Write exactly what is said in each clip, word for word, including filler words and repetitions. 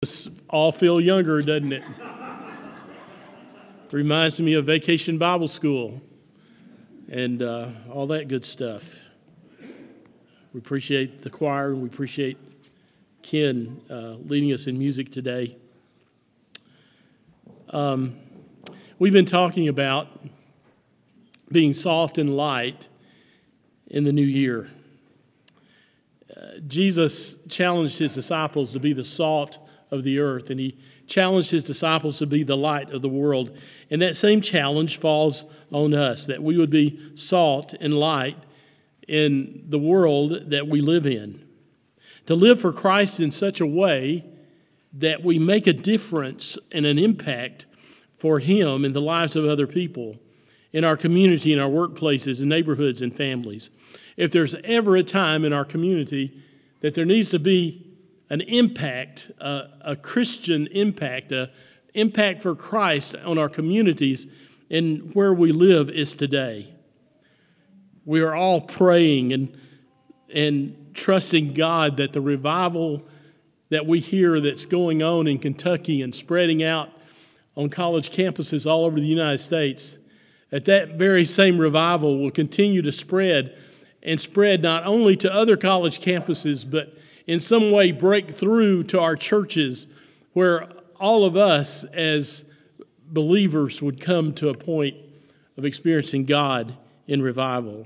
Us all feel younger, doesn't it? Reminds me of Vacation Bible School and uh, all that good stuff. We appreciate the choir. We appreciate Ken uh, leading us in music today. Um, we've been talking about being salt and light in the new year. Uh, Jesus challenged his disciples to be the salt of the earth, and he challenged his disciples to be the light of the world. And that same challenge falls on us, that we would be salt and light in the world that we live in. To live for Christ in such a way that we make a difference and an impact for him in the lives of other people, in our community, in our workplaces, in neighborhoods, and families. If there's ever a time in our community that there needs to be an impact, uh, a Christian impact, an impact for Christ on our communities and where we live is today. We are all praying and, and trusting God that the revival that we hear that's going on in Kentucky and spreading out on college campuses all over the United States, that that very same revival will continue to spread and spread not only to other college campuses, but in some way break through to our churches where all of us as believers would come to a point of experiencing God in revival.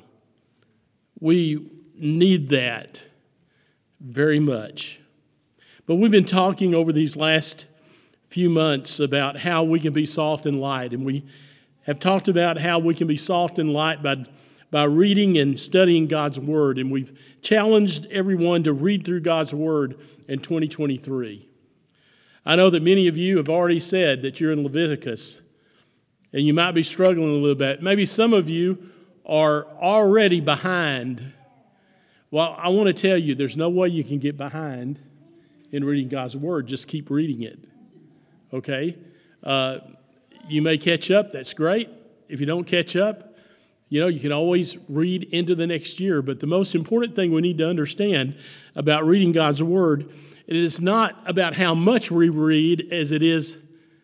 We need that very much. But we've been talking over these last few months about how we can be salt and light, and we have talked about how we can be salt and light by by reading and studying God's Word, and we've challenged everyone to read through God's Word in twenty twenty-three. I know that many of you have already said that you're in Leviticus, and you might be struggling a little bit. Maybe some of you are already behind. Well, I want to tell you, there's no way you can get behind in reading God's Word. Just keep reading it, okay? Uh, you may catch up. That's great. If you don't catch up, you know, you can always read into the next year, but the most important thing we need to understand about reading God's Word, it is not about how much we read as it is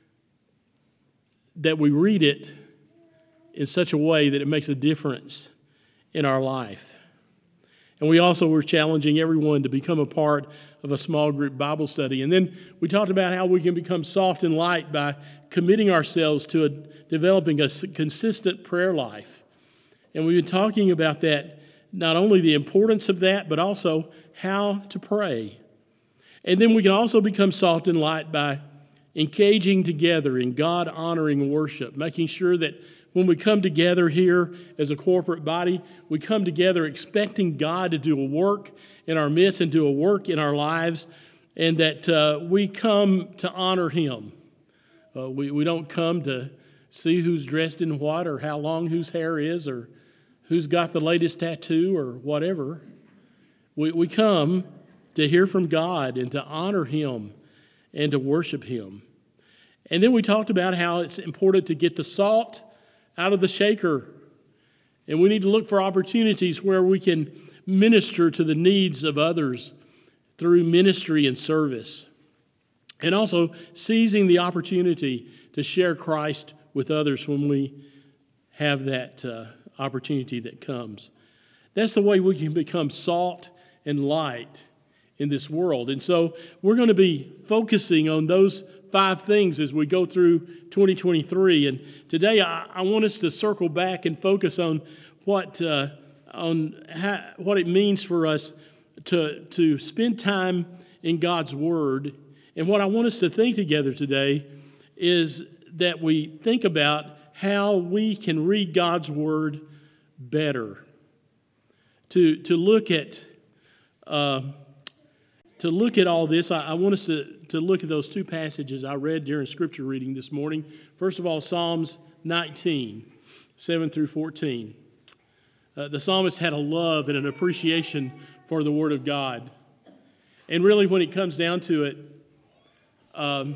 that we read it in such a way that it makes a difference in our life. And we also were challenging everyone to become a part of a small group Bible study. And then we talked about how we can become salt and light by committing ourselves to a, developing a consistent prayer life. And we've been talking about that, not only the importance of that, but also how to pray. And then we can also become salt and light by engaging together in God-honoring worship, making sure that when we come together here as a corporate body, we come together expecting God to do a work in our midst and do a work in our lives, and that uh, we come to honor Him. Uh, we, we don't come to see who's dressed in what or how long whose hair is or who's got the latest tattoo or whatever. We, we come to hear from God and to honor Him and to worship Him. And then we talked about how it's important to get the salt out of the shaker. And we need to look for opportunities where we can minister to the needs of others through ministry and service. And also seizing the opportunity to share Christ with others when we have that uh, opportunity that comes. That's the way we can become salt and light in this world. And so we're going to be focusing on those five things as we go through twenty twenty-three. And today I, I want us to circle back and focus on what uh, on how, what it means for us to, to spend time in God's Word. And what I want us to think together today is that we think about how we can read God's Word better. To to look at uh, to look at all this, I, I want us to, to look at those two passages I read during Scripture reading this morning. First of all, Psalms nineteen, seven through fourteen. Uh, the psalmist had a love and an appreciation for the Word of God. And really, when it comes down to it, um,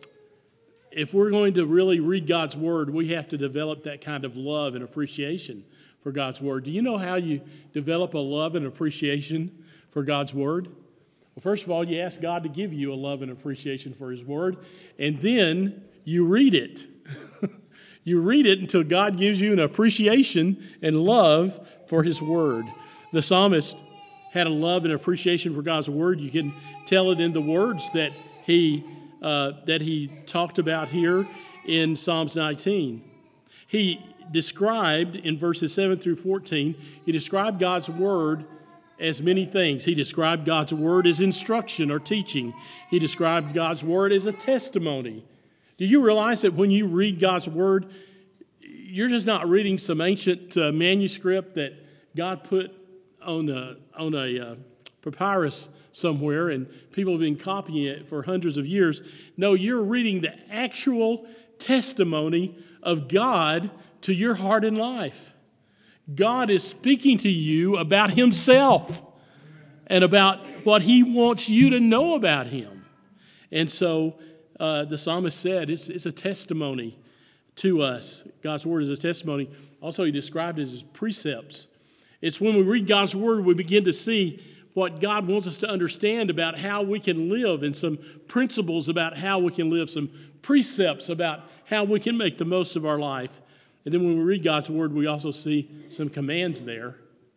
if we're going to really read God's Word, we have to develop that kind of love and appreciation for God's Word. Do you know how you develop a love and appreciation for God's Word? Well, first of all, you ask God to give you a love and appreciation for his word, and then you read it. You read it until God gives you an appreciation and love for his word. The psalmist had a love and appreciation for God's word. You can tell it in the words that he uh, that he talked about here in Psalms nineteen. He described in verses seven through fourteen, he described God's word as many things. He described God's word as instruction or teaching. He described God's word as a testimony. Do you realize that when you read God's word, you're just not reading some ancient uh, manuscript that God put on a, on a uh, papyrus somewhere and people have been copying it for hundreds of years? No, you're reading the actual testimony of God to your heart and life. God is speaking to you about himself and about what he wants you to know about him. And so uh, the psalmist said it's, it's a testimony to us. God's word is a testimony. Also, he described it as precepts. It's when we read God's word, we begin to see what God wants us to understand about how we can live and some principles about how we can live, some precepts about how we can make the most of our life. And then when we read God's word, we also see some commands there.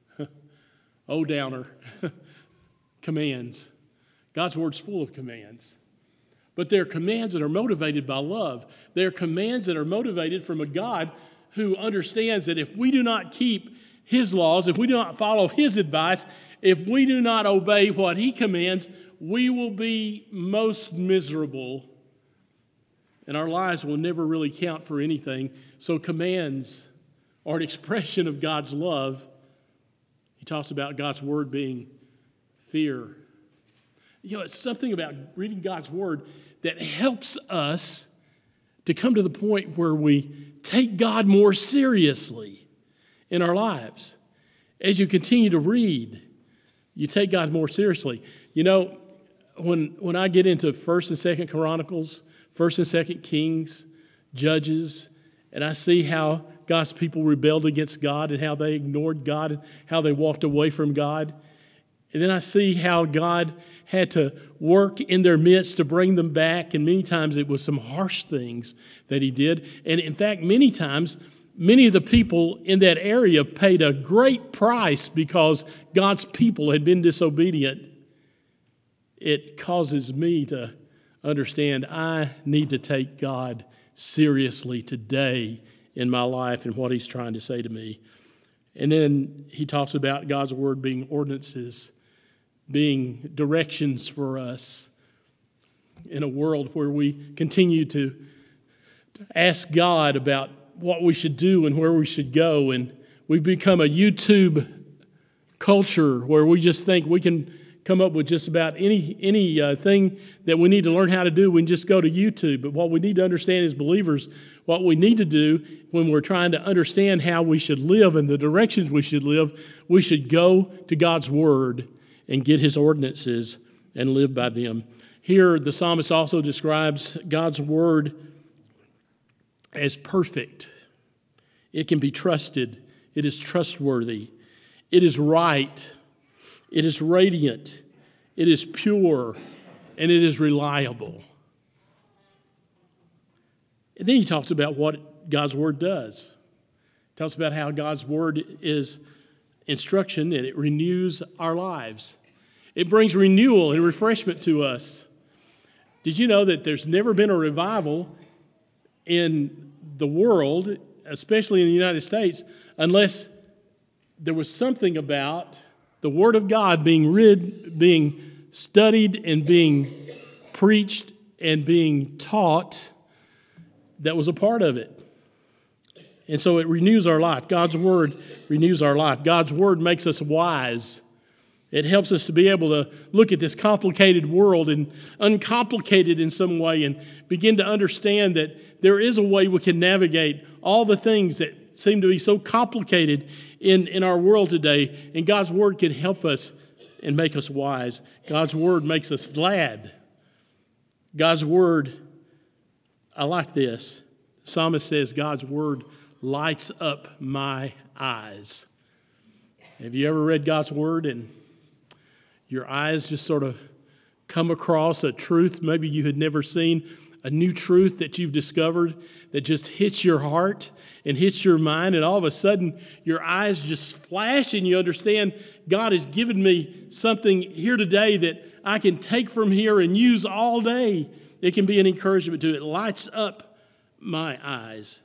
Oh, downer. Commands. God's word's full of commands. But they're commands that are motivated by love. They're commands that are motivated from a God who understands that if we do not keep his laws, if we do not follow his advice, if we do not obey what he commands, we will be most miserable and our lives will never really count for anything. So commands are an expression of God's love. He talks about God's word being fear. You know, it's something about reading God's word that helps us to come to the point where we take God more seriously in our lives. As you continue to read, you take God more seriously. You know, when when I get into First and Second Chronicles, First and Second Kings, Judges, and I see how God's people rebelled against God and how they ignored God and how they walked away from God. And then I see how God had to work in their midst to bring them back. And many times it was some harsh things that he did. And in fact, many times, many of the people in that area paid a great price because God's people had been disobedient. It causes me to understand I need to take God seriously today in my life and what he's trying to say to me. And then he talks about God's word being ordinances, being directions for us in a world where we continue to, to ask God about what we should do and where we should go. And we've become a YouTube culture where we just think we can come up with just about any any uh, thing that we need to learn how to do. We can just go to YouTube. But what we need to understand as believers, what we need to do when we're trying to understand how we should live and the directions we should live, we should go to God's word and get his ordinances and live by them. Here, the psalmist also describes God's word as perfect. It can be trusted. It is trustworthy. It is right. It is radiant, it is pure, and it is reliable. And then he talks about what God's word does. He talks about how God's word is instruction and it renews our lives. It brings renewal and refreshment to us. Did you know that there's never been a revival in the world, especially in the United States, unless there was something about the Word of God being read, being studied and being preached and being taught that was a part of it. And so it renews our life. God's Word renews our life. God's Word makes us wise. It helps us to be able to look at this complicated world and uncomplicate it in some way and begin to understand that there is a way we can navigate all the things that seem to be so complicated in, in our world today. And God's word can help us and make us wise. God's word makes us glad. God's word, I like this. The psalmist says, God's word lights up my eyes. Have you ever read God's word and your eyes just sort of come across a truth maybe you had never seen, a new truth that you've discovered that just hits your heart and hits your mind, and all of a sudden your eyes just flash and you understand God has given me something here today that I can take from here and use all day. It can be an encouragement to it. It lights up my eyes.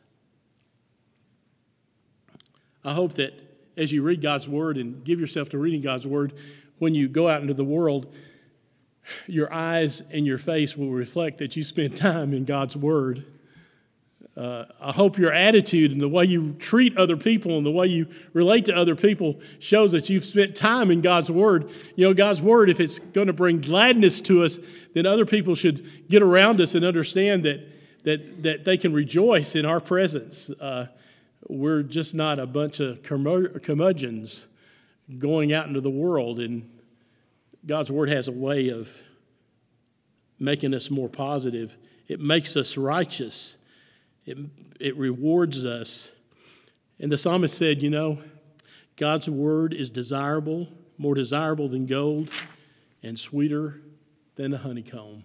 I hope that as you read God's Word and give yourself to reading God's Word, when you go out into the world, your eyes and your face will reflect that you spend time in God's Word. Uh, I hope your attitude and the way you treat other people and the way you relate to other people shows that you've spent time in God's Word. You know, God's Word, if it's going to bring gladness to us, then other people should get around us and understand that that that they can rejoice in our presence. Uh, we're just not a bunch of curmudgeons going out into the world, and God's Word has a way of making us more positive. It makes us righteous. It, it rewards us. And the psalmist said, you know, God's Word is desirable, more desirable than gold, and sweeter than the honeycomb.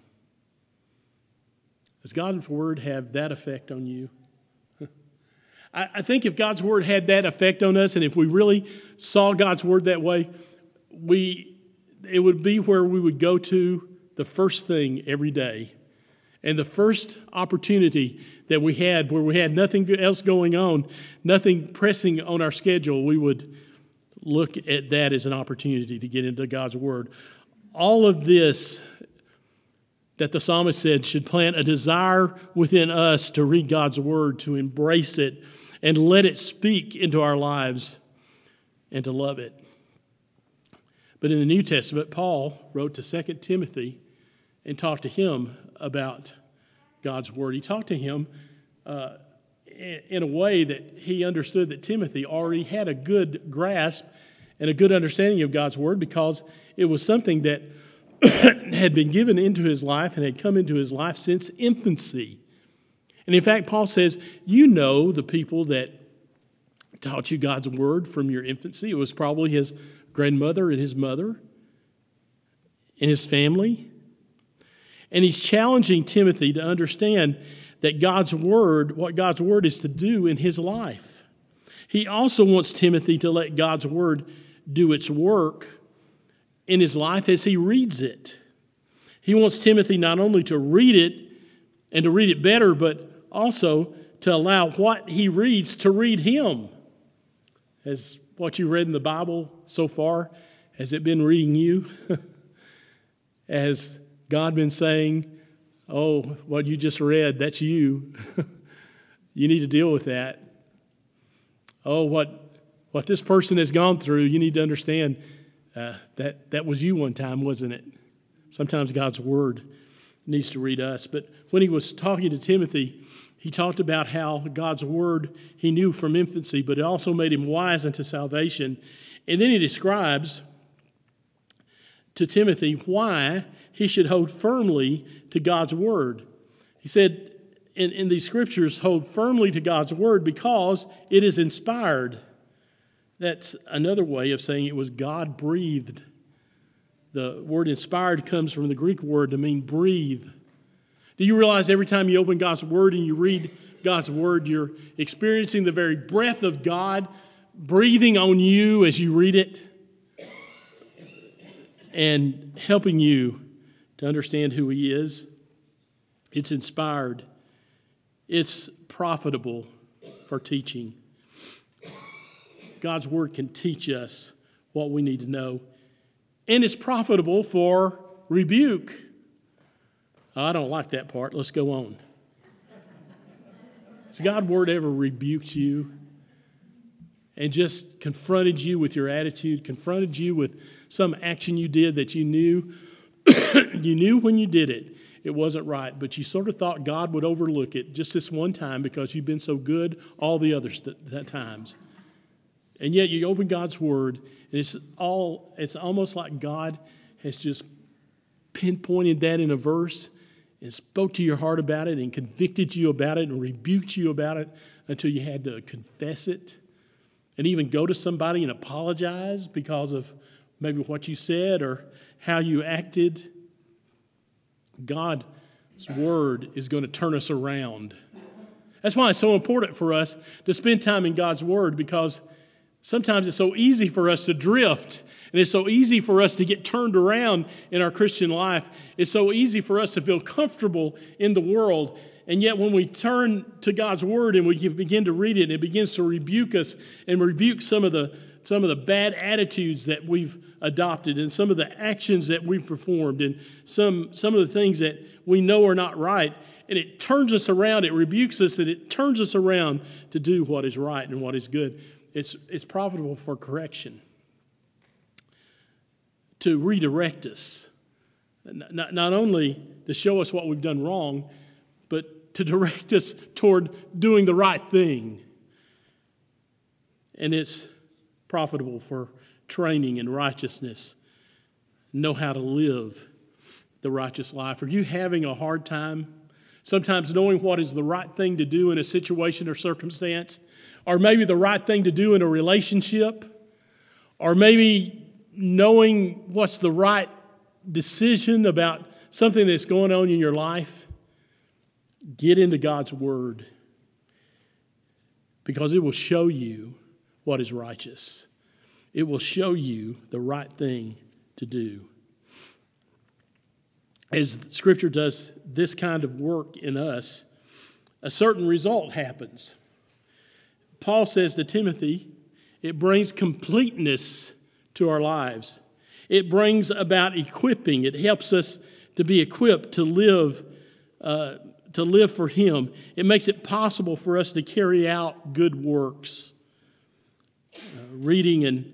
Does God's Word have that effect on you? I, I think if God's Word had that effect on us, and if we really saw God's Word that way, we it would be where we would go to the first thing every day. And the first opportunity that we had, where we had nothing else going on, nothing pressing on our schedule, we would look at that as an opportunity to get into God's Word. All of this that the psalmist said should plant a desire within us to read God's Word, to embrace it, and let it speak into our lives, and to love it. But in the New Testament, Paul wrote to Second Timothy and talked to him about God's Word. He talked to him uh, in a way that he understood that Timothy already had a good grasp and a good understanding of God's Word, because it was something that had been given into his life and had come into his life since infancy. And in fact, Paul says, you know the people that taught you God's Word from your infancy. It was probably his grandmother and his mother and his family. And he's challenging Timothy to understand that God's Word, what God's Word is to do in his life. He also wants Timothy to let God's Word do its work in his life as he reads it. He wants Timothy not only to read it and to read it better, but also to allow what he reads to read him. Has what you read in the Bible so far, has it been reading you? Has God been saying, oh, what you just read, that's you. You need to deal with that. Oh, what what this person has gone through, you need to understand uh, that that was you one time, wasn't it? Sometimes God's Word needs to read us. But when he was talking to Timothy, he talked about how God's Word he knew from infancy, but it also made him wise unto salvation. And then he describes to Timothy why he should hold firmly to God's Word. He said in, in these scriptures, hold firmly to God's Word because it is inspired. That's another way of saying it was God-breathed. The word inspired comes from the Greek word to mean breathe. Do you realize every time you open God's Word and you read God's Word, you're experiencing the very breath of God breathing on you as you read it and helping you to understand who He is? It's inspired. It's profitable for teaching. God's Word can teach us what we need to know. And it's profitable for rebuke. I don't like that part. Let's go on. Has God's Word ever rebuked you and just confronted you with your attitude, confronted you with some action you did that you knew, you knew when you did it, it wasn't right, but you sort of thought God would overlook it just this one time because you've been so good all the other st- times. And yet you open God's Word, and it's all it's almost like God has just pinpointed that in a verse and spoke to your heart about it and convicted you about it and rebuked you about it until you had to confess it and even go to somebody and apologize because of maybe what you said or how you acted. God's Word is going to turn us around. That's why it's so important for us to spend time in God's Word, because sometimes it's so easy for us to drift, and it's so easy for us to get turned around in our Christian life. It's so easy for us to feel comfortable in the world. And yet when we turn to God's Word and we begin to read it, it begins to rebuke us and rebuke some of the some of the bad attitudes that we've adopted and some of the actions that we've performed and some, some of the things that we know are not right. And it turns us around, it rebukes us, and it turns us around to do what is right and what is good. It's, it's profitable for correction, to redirect us, not, not only to show us what we've done wrong, but to direct us toward doing the right thing. And it's profitable for training in righteousness, know how to live the righteous life. Are you having a hard time sometimes knowing what is the right thing to do in a situation or circumstance, or maybe the right thing to do in a relationship, or maybe knowing what's the right decision about something that's going on in your life? Get into God's Word, because it will show you what is righteous. It will show you the right thing to do. As Scripture does this kind of work in us, a certain result happens. Paul says to Timothy, it brings completeness to our lives. It brings about equipping. It helps us to be equipped to live, uh, to live for Him. It makes it possible for us to carry out good works. Uh, reading and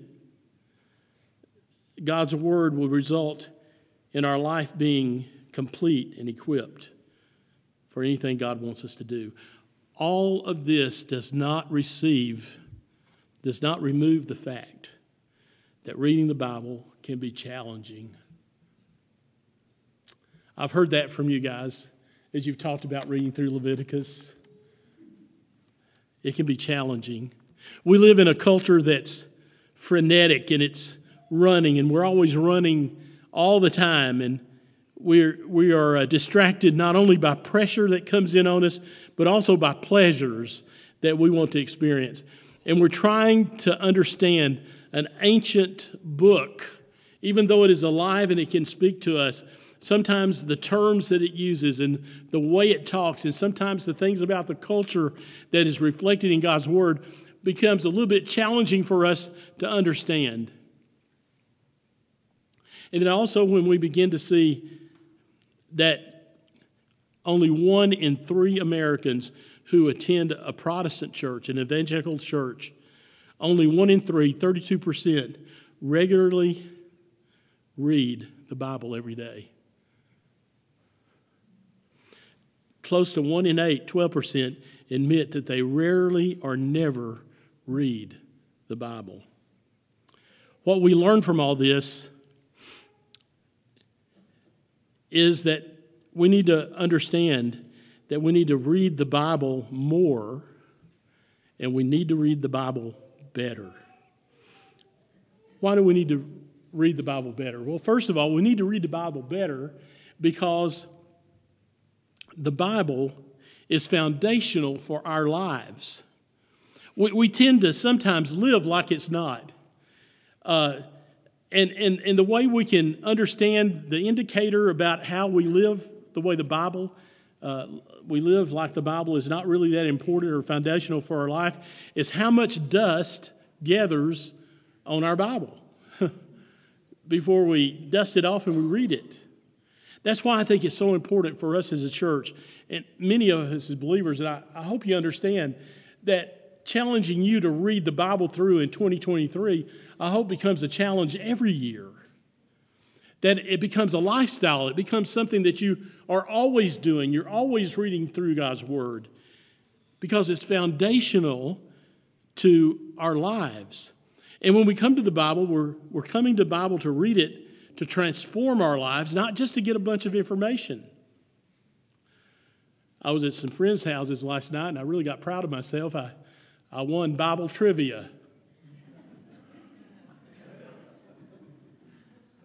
God's Word will result in our life being complete and equipped for anything God wants us to do. All of this does not receive, does not remove the fact that reading the Bible can be challenging. I've heard that from you guys as you've talked about reading through Leviticus. It can be challenging. We live in a culture that's frenetic and it's running, and we're always running all the time, and we're, we are uh, distracted not only by pressure that comes in on us, but also by pleasures that we want to experience. And we're trying to understand an ancient book, even though it is alive and it can speak to us. Sometimes the terms that it uses and the way it talks, and sometimes the things about the culture that is reflected in God's Word becomes a little bit challenging for us to understand. And then also when we begin to see that only one in three Americans who attend a Protestant church, an evangelical church, only one in three, thirty-two percent, regularly read the Bible every day. Close to one in eight, twelve percent, admit that they rarely or never read the Bible. What we learn from all this is that we need to understand that we need to read the Bible more, and we need to read the Bible better. Why do we need to read the Bible better? Well, first of all, we need to read the Bible better because the Bible is foundational for our lives. We, we tend to sometimes live like it's not. Uh, and, and, and the way we can understand the indicator about how we live the way the Bible, uh, we live like the Bible is not really that important or foundational for our life, is how much dust gathers on our Bible before we dust it off and we read it. That's why I think it's so important for us as a church, and many of us as believers, and I, I hope you understand that challenging you to read the Bible through in twenty twenty-three, I hope becomes a challenge every year. That it becomes a lifestyle. It becomes something that you are always doing. You're always reading through God's Word because it's foundational to our lives. And when we come to the Bible, we're, we're coming to the Bible to read it, to transform our lives, not just to get a bunch of information. I was at some friends' houses last night, and I really got proud of myself. I, I won Bible trivia.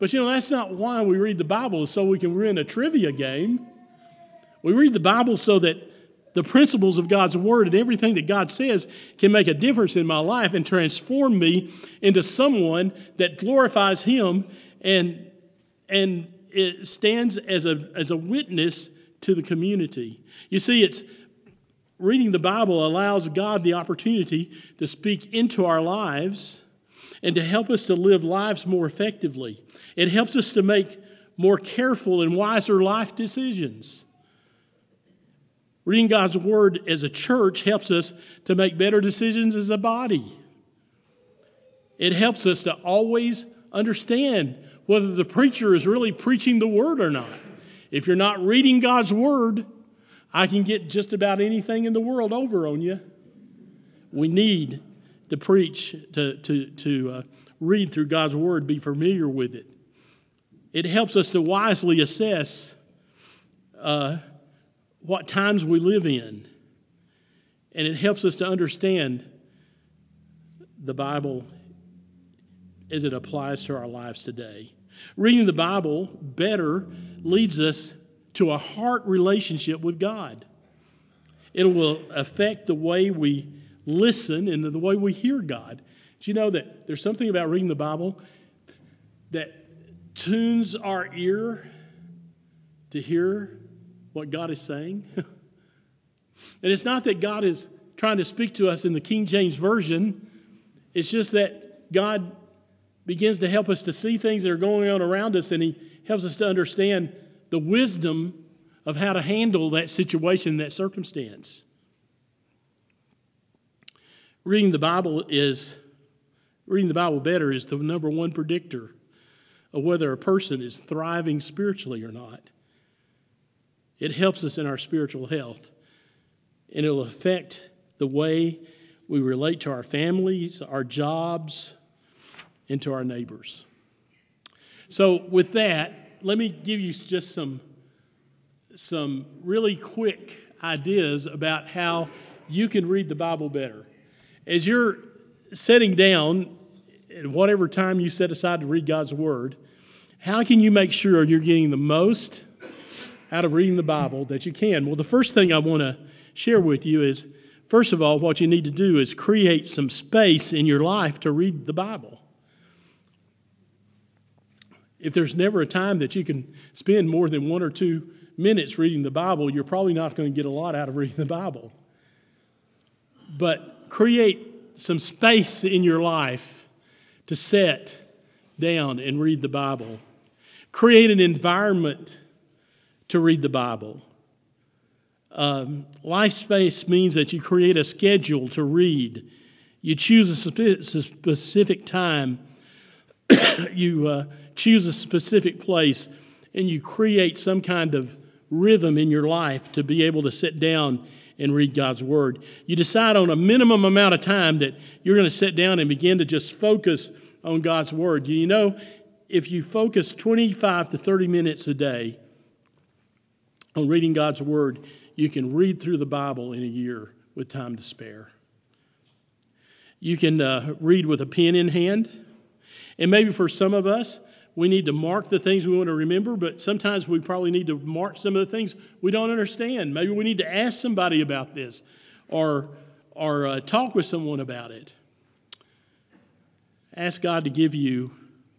But you know, that's not why we read the Bible, so we can win a trivia game. We read the Bible so that the principles of God's Word and everything that God says can make a difference in my life and transform me into someone that glorifies Him and, and it stands as a, as a witness to the community. You see, it's reading the Bible allows God the opportunity to speak into our lives and to help us to live lives more effectively. It helps us to make more careful and wiser life decisions. Reading God's Word as a church helps us to make better decisions as a body. It helps us to always understand whether the preacher is really preaching the Word or not. If you're not reading God's Word, I can get just about anything in the world over on you. We need to preach, to, to, to uh, read through God's Word, be familiar with it. It helps us to wisely assess uh, what times we live in. And it helps us to understand the Bible as it applies to our lives today. Reading the Bible better leads us to a heart relationship with God. It will affect the way we listen and the way we hear God. Do you know that there's something about reading the Bible that tunes our ear to hear what God is saying? And it's not that God is trying to speak to us in the King James Version. It's just that God begins to help us to see things that are going on around us, and He helps us to understand the wisdom of how to handle that situation, that circumstance. Reading the Bible is, reading the Bible better is the number one predictor of whether a person is thriving spiritually or not. It helps us in our spiritual health, and it will affect the way we relate to our families, our jobs, and to our neighbors. So with that, let me give you just some, some really quick ideas about how you can read the Bible better. As you're sitting down, at whatever time you set aside to read God's Word, how can you make sure you're getting the most out of reading the Bible that you can? Well, the first thing I want to share with you is, first of all, what you need to do is create some space in your life to read the Bible. If there's never a time that you can spend more than one or two minutes reading the Bible, you're probably not going to get a lot out of reading the Bible. But create some space in your life to sit down and read the Bible. Create an environment to read the Bible. Um, life space means that you create a schedule to read. You choose a spe- specific time. you uh, choose a specific place, and you create some kind of rhythm in your life to be able to sit down and read God's Word. You decide on a minimum amount of time that you're going to sit down and begin to just focus on God's Word. You know, if you focus twenty-five to thirty minutes a day on reading God's Word, you can read through the Bible in a year with time to spare. You can uh, read with a pen in hand. And maybe for some of us, we need to mark the things we want to remember, but sometimes we probably need to mark some of the things we don't understand. Maybe we need to ask somebody about this or, or uh, talk with someone about it. Ask God to give you,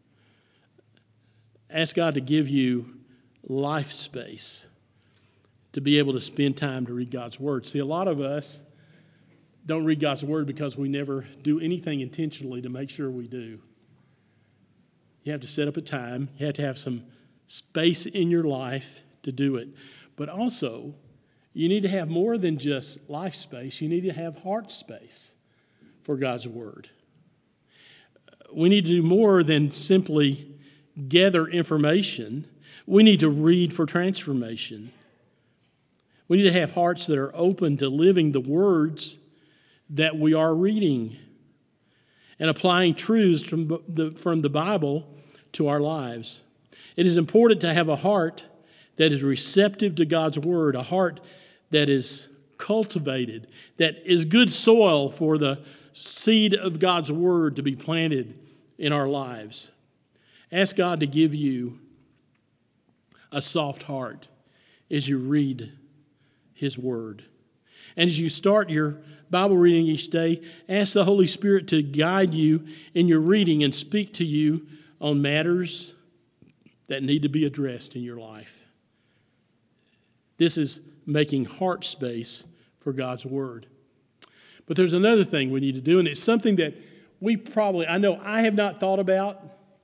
ask God to give you life space to be able to spend time to read God's Word. See, a lot of us don't read God's Word because we never do anything intentionally to make sure we do. You have to set up a time. You have to have some space in your life to do it. But also, you need to have more than just life space. You need to have heart space for God's Word. We need to do more than simply gather information. We need to read for transformation. We need to have hearts that are open to living the words that we are reading and applying truths from the, from the Bible to our lives. It is important to have a heart that is receptive to God's Word, a heart that is cultivated, that is good soil for the seed of God's Word to be planted in our lives. Ask God to give you a soft heart as you read His Word. And as you start your Bible reading each day, ask the Holy Spirit to guide you in your reading and speak to you on matters that need to be addressed in your life. This is making heart space for God's Word. But there's another thing we need to do, and it's something that we probably, I know I have not thought about,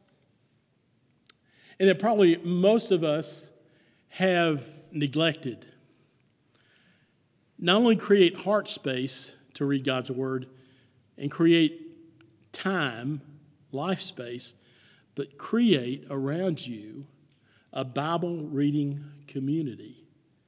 and that probably most of us have neglected. Not only create heart space to read God's Word and create time, life space, but create around you a Bible reading community.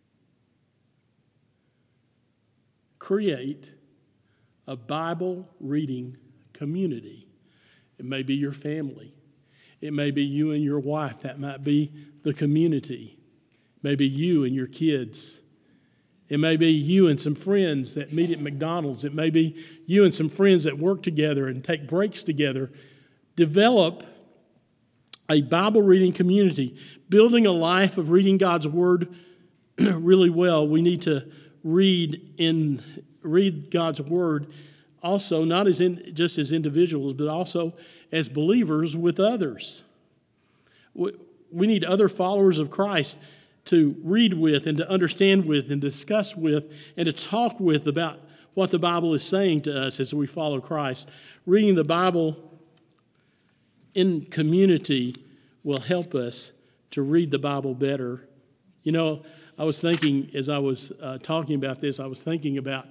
Create a Bible reading community. It may be your family. It may be you and your wife. That might be the community. Maybe you and your kids. It may be you and some friends that meet at McDonald's. It may be you and some friends that work together and take breaks together. Develop a Bible reading community. Building a life of reading God's Word really well, we need to read in read God's Word also, not as in, just as individuals, but also as believers with others. We, we need other followers of Christ to read with and to understand with and discuss with and to talk with about what the Bible is saying to us as we follow Christ. Reading the Bible in community will help us to read the Bible better. You know, I was thinking, as I was uh, talking about this, I was thinking about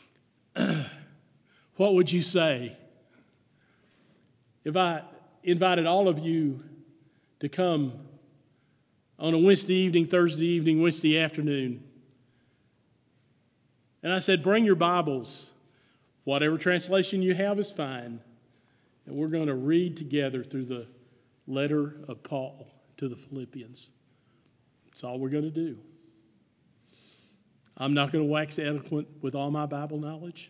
what would you say if I invited all of you to come on a Wednesday evening, Thursday evening, Wednesday afternoon. And I said, bring your Bibles. Whatever translation you have is fine. And we're going to read together through the letter of Paul to the Philippians. That's all we're going to do. I'm not going to wax eloquent with all my Bible knowledge.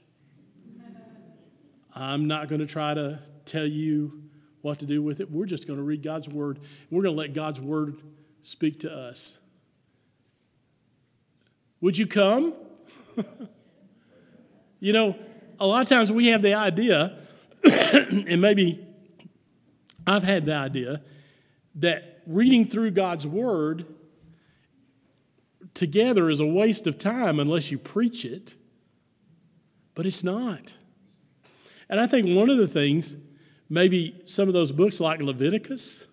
I'm not going to try to tell you what to do with it. We're just going to read God's Word. We're going to let God's Word speak to us. Would you come? You know, a lot of times we have the idea, and maybe I've had the idea, that reading through God's Word together is a waste of time unless you preach it. But it's not. And I think one of the things, maybe some of those books like Leviticus,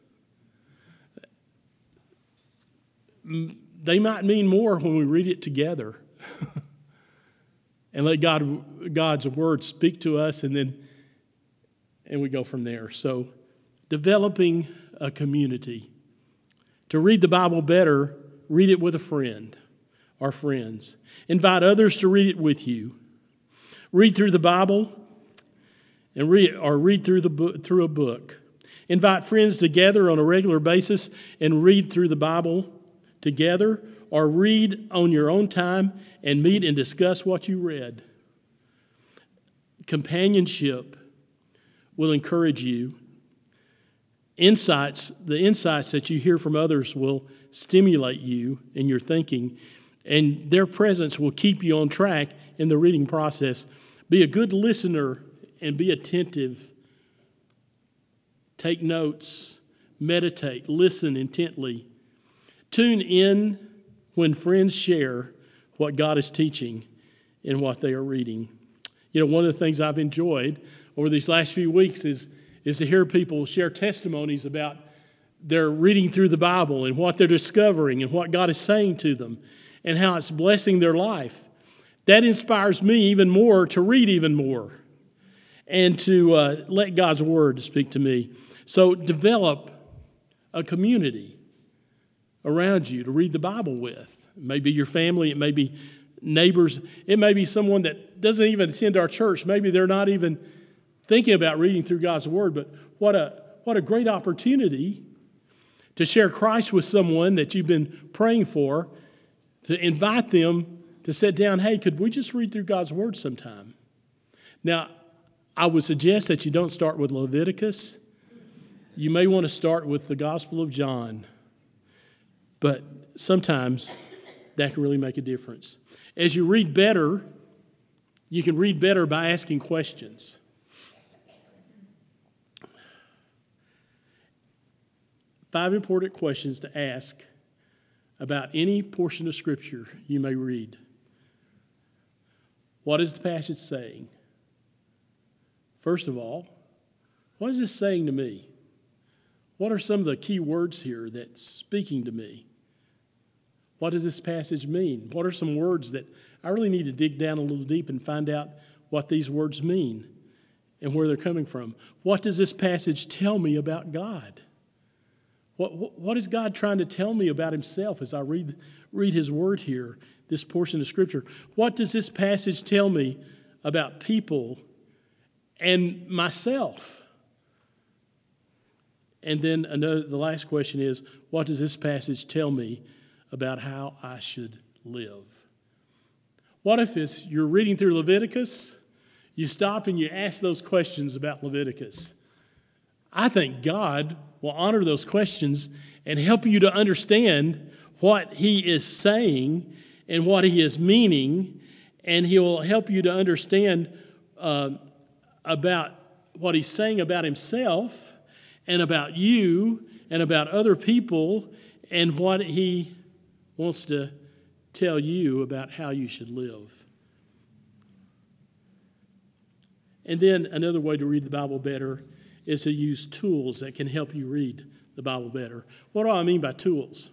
they might mean more when we read it together and let God, God's Word speak to us, and then and we go from there. So developing a community. To read the Bible better, read it with a friend or friends. Invite others to read it with you. Read through the Bible and read or read through the book, through a book. Invite friends together on a regular basis and read through the Bible together, or read on your own time and meet and discuss what you read. Companionship will encourage you. Insights, the insights that you hear from others will stimulate you in your thinking, and their presence will keep you on track in the reading process. Be a good listener and be attentive. Take notes, meditate, listen intently. Tune in when friends share what God is teaching and what they are reading. You know, one of the things I've enjoyed over these last few weeks is, is to hear people share testimonies about their reading through the Bible and what they're discovering and what God is saying to them and how it's blessing their life. That inspires me even more to read even more and to uh, let God's Word speak to me. So develop a community around you to read the Bible with. It may be your family, it may be neighbors, it may be someone that doesn't even attend our church. Maybe they're not even thinking about reading through God's Word, but what a what a great opportunity to share Christ with someone that you've been praying for, to invite them to sit down, hey, could we just read through God's Word sometime? Now, I would suggest that you don't start with Leviticus You may want to start with the Gospel of John, but sometimes that can really make a difference. As you read better, you can read better by asking questions. Five important questions to ask about any portion of Scripture you may read. What is the passage saying? First of all, what is this saying to me? What are some of the key words here that's speaking to me? What does this passage mean? What are some words that I really need to dig down a little deep and find out what these words mean and where they're coming from? What does this passage tell me about God? What, what is God trying to tell me about himself as I read, read his word here, this portion of Scripture? What does this passage tell me about people and myself? And then another, the last question is, what does this passage tell me about how I should live? What if it's, you're reading through Leviticus, you stop and you ask those questions about Leviticus? I think God will honor those questions and help you to understand what he is saying and what he is meaning, and he will help you to understand uh, about what he's saying about himself and about you and about other people and what he wants to tell you about how you should live. And then another way to read the Bible better is to use tools that can help you read the Bible better. What do I mean by tools?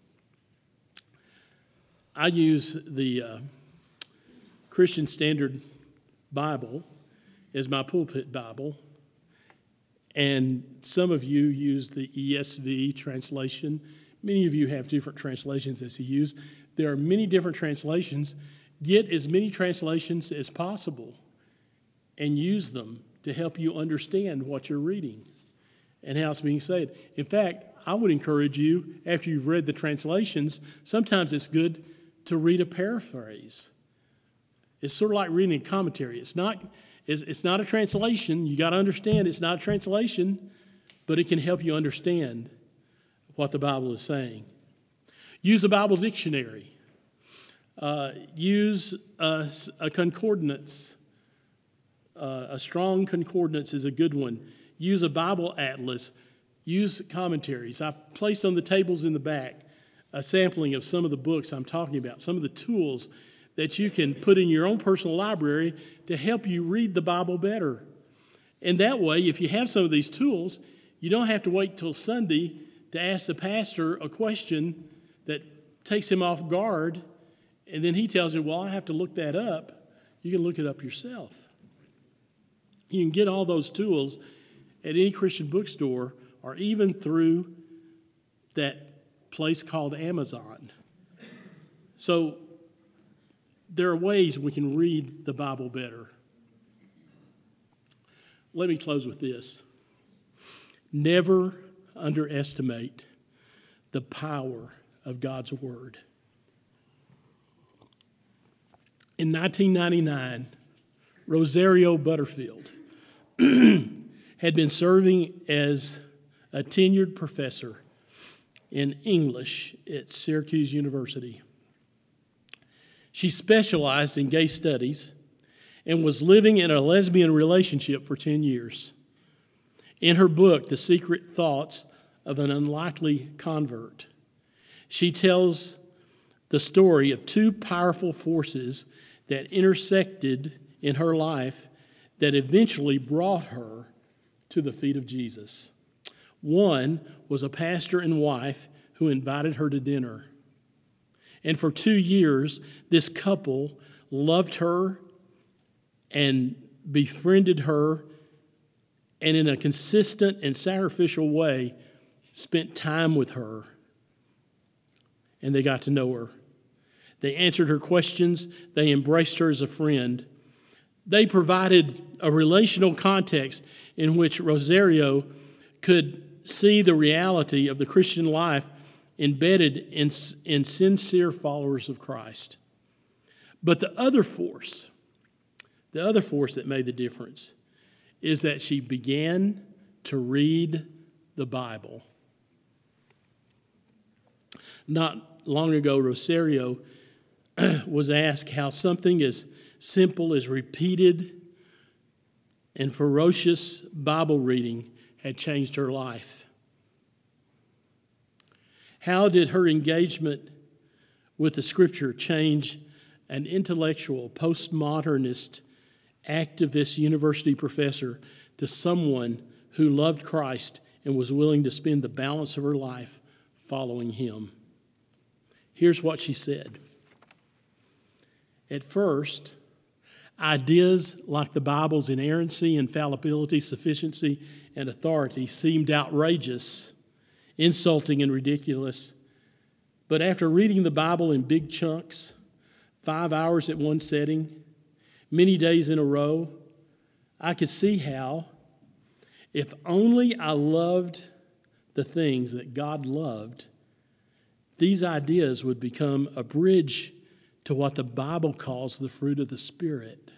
I use the uh, Christian Standard Bible as my pulpit Bible, and some of you use the E S V translation. Many of you have different translations that you use. There are many different translations. Get as many translations as possible and use them to help you understand what you're reading and how it's being said. In fact, I would encourage you, after you've read the translations, sometimes it's good to read a paraphrase. It's sort of like reading a commentary. It's not, it's, it's not a translation. You got to understand it's not a translation, but it can help you understand what the Bible is saying. Use a Bible dictionary. Uh, use a, a concordance. Uh, a strong concordance is a good one. Use a Bible atlas. Use commentaries. I've placed on the tables in the back a sampling of some of the books I'm talking about, some of the tools that you can put in your own personal library to help you read the Bible better. And that way, if you have some of these tools, you don't have to wait till Sunday to ask the pastor a question that takes him off guard, and then he tells you, well, I have to look that up. You can look it up yourself. You can get all those tools at any Christian bookstore or even through that place called Amazon. So there are ways we can read the Bible better. Let me close with this. Never underestimate the power of God's Word. In nineteen ninety-nine, Rosario Butterfield had been serving as a tenured professor in English at Syracuse University. She specialized in gay studies and was living in a lesbian relationship for ten years. In her book, The Secret Thoughts of an Unlikely Convert, she tells the story of two powerful forces that intersected in her life that eventually brought her to the feet of Jesus. One was a pastor and wife who invited her to dinner. And for two years, this couple loved her and befriended her, and in a consistent and sacrificial way, spent time with her. And they got to know her. They answered her questions. They embraced her as a friend. They provided a relational context in which Rosario could see the reality of the Christian life embedded in, in sincere followers of Christ. But the other force, the other force that made the difference is that she began to read the Bible. Not long ago, Rosario was asked how something as simple as repeated and ferocious Bible reading had changed her life. How did her engagement with the Scripture change an intellectual, postmodernist, activist university professor to someone who loved Christ and was willing to spend the balance of her life following him? Here's what she said. At first, ideas like the Bible's inerrancy, infallibility, sufficiency, and authority seemed outrageous, insulting, and ridiculous. But after reading the Bible in big chunks, five hours at one setting, many days in a row, I could see how, if only I loved the things that God loved, these ideas would become a bridge to what the Bible calls the fruit of the Spirit.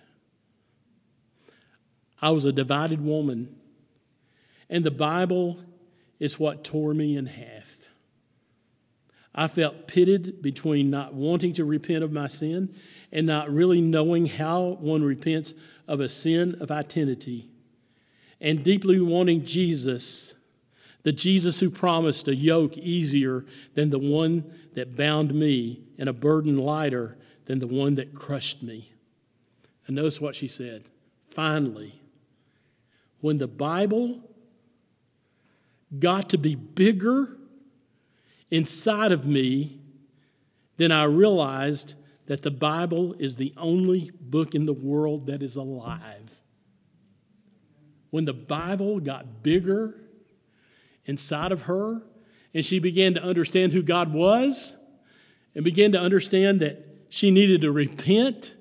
I was a divided woman, and the Bible is what tore me in half. I felt pitted between not wanting to repent of my sin and not really knowing how one repents of a sin of identity, and deeply wanting Jesus, the Jesus who promised a yoke easier than the one that bound me and a burden lighter than the one that crushed me. And notice what she said. Finally, when the Bible got to be bigger inside of me, then I realized that the Bible is the only book in the world that is alive. When the Bible got bigger inside of her, and she began to understand who God was, and began to understand that she needed to repent,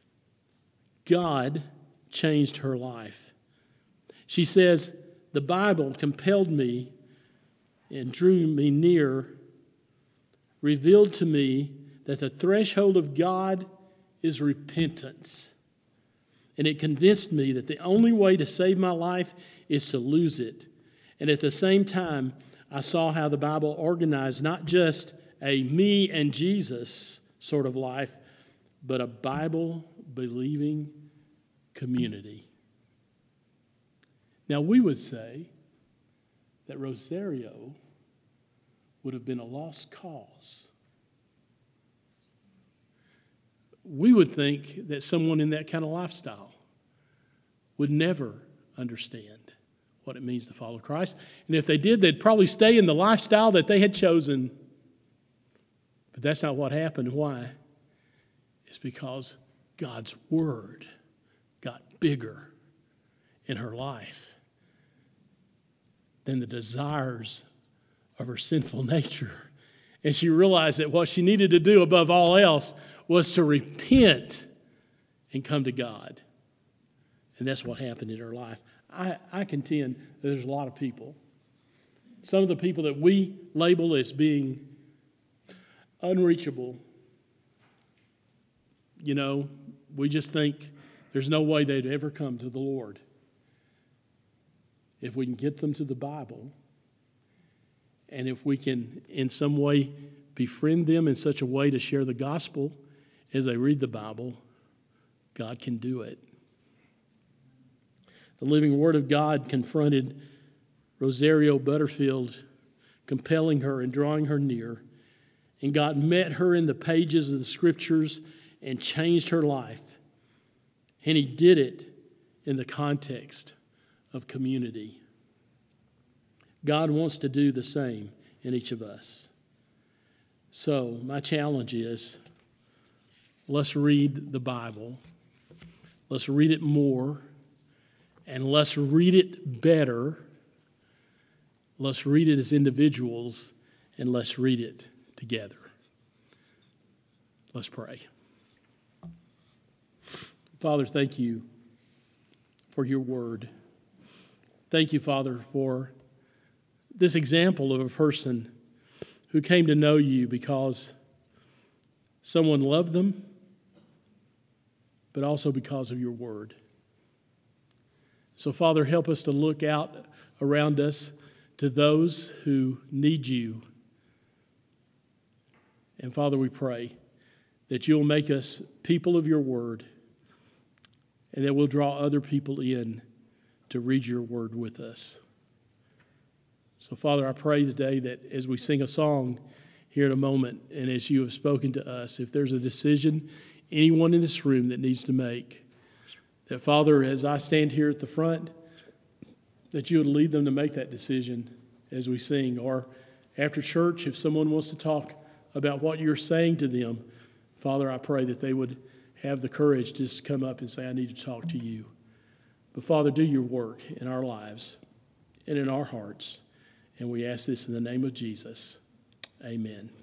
God changed her life. She says, the Bible compelled me and drew me near, revealed to me that the threshold of God is repentance. And it convinced me that the only way to save my life is to lose it. And at the same time, I saw how the Bible organized not just a me and Jesus sort of life, but a Bible-believing community. Now, we would say that Rosario would have been a lost cause. We would think that someone in that kind of lifestyle would never understand what it means to follow Christ. And if they did, they'd probably stay in the lifestyle that they had chosen. But that's not what happened. Why? It's because God's Word got bigger in her life than the desires of her sinful nature. And she realized that what she needed to do above all else was to repent and come to God. And that's what happened in her life. I, I contend that there's a lot of people, some of the people that we label as being unreachable, you know, we just think there's no way they'd ever come to the Lord. If we can get them to the Bible, and if we can in some way befriend them in such a way to share the gospel as they read the Bible, God can do it. The living Word of God confronted Rosario Butterfield, compelling her and drawing her near. And God met her in the pages of the Scriptures and changed her life. And He did it in the context of community. God wants to do the same in each of us. So my challenge is, let's read the Bible. Let's read it more. And let's read it better. Let's read it as individuals, and let's read it together. Let's pray. Father, thank you for your word. Thank you, Father, for this example of a person who came to know you because someone loved them, but also because of your word. So, Father, help us to look out around us, to those who need you. And Father, we pray that you'll make us people of your word and that we'll draw other people in to read your word with us. So, Father, I pray today that as we sing a song here in a moment and as you have spoken to us, if there's a decision anyone in this room that needs to make, that, Father, as I stand here at the front, that you would lead them to make that decision as we sing. Or after church, if someone wants to talk about what you're saying to them, Father, I pray that they would have the courage to just come up and say, I need to talk to you. But Father, do your work in our lives and in our hearts. And we ask this in the name of Jesus. Amen.